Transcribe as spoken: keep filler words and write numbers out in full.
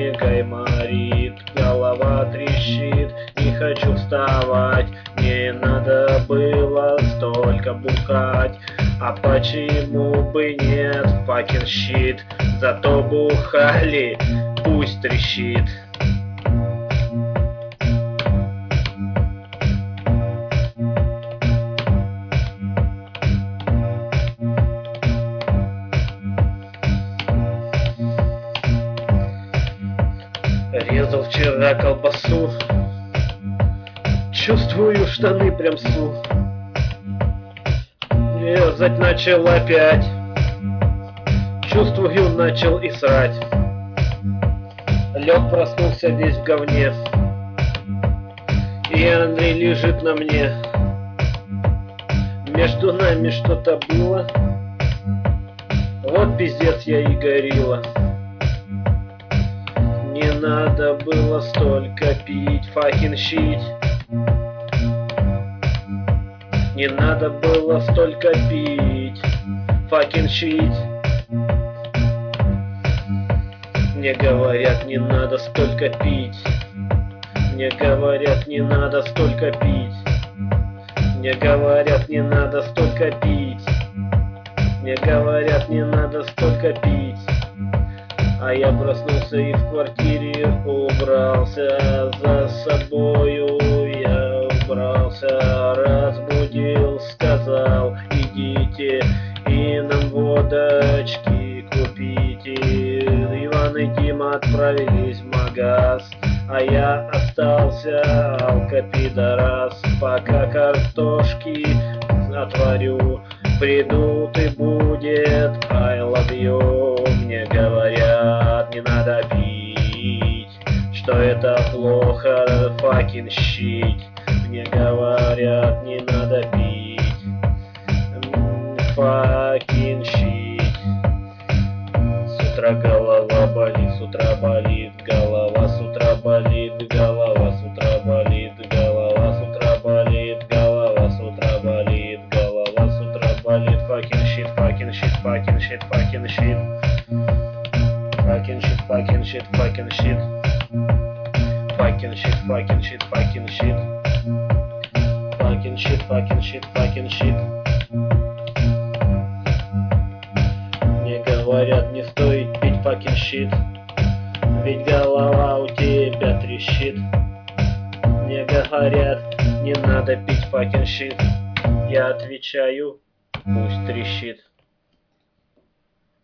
не гайморит, голова трещит, не хочу вставать, не надо было столько бухать. А почему бы нет, fucking shit, зато бухали, пусть трещит. Резал вчера колбасу, чувствую, штаны прям су. Резать начал опять, чувствую, начал и срать. Лег, проснулся весь в говне, и Андрей лежит на мне. Между нами что-то было, вот пиздец я и горила. Не надо было столько пить, fucking shit. Не надо было столько пить, fucking shit. Мне говорят, не надо столько пить. Мне говорят, не надо столько пить. Мне говорят, не надо столько пить. Мне говорят, не надо столько пить. А я проснулся и в квартире убрался, за собою я убрался, разбудил, сказал, идите и нам водочки купите. Иван и Дима отправились в магаз, а я остался алкопидорас. Пока картошки отварю, придут и будет I love you. Мне говорят, не надо пить, что это плохо, fucking shit. Мне говорят, не надо пить, fucking shit. С утра голова болит, с утра болит голова, с утра болит голова, с утра болит голова, с утра болит голова, с утра болит голова, с утра болит fucking shit, fucking shit, fucking shit, fucking shit. Fucking shit, fucking shit, fucking shit. Fucking shit, fucking shit, fucking shit. Fucking shit, fucking shit, fucking shit. Мне говорят, не стоит пить fucking shit, ведь голова у тебя трещит. Мне говорят, не надо пить fucking shit. Я отвечаю, пусть трещит.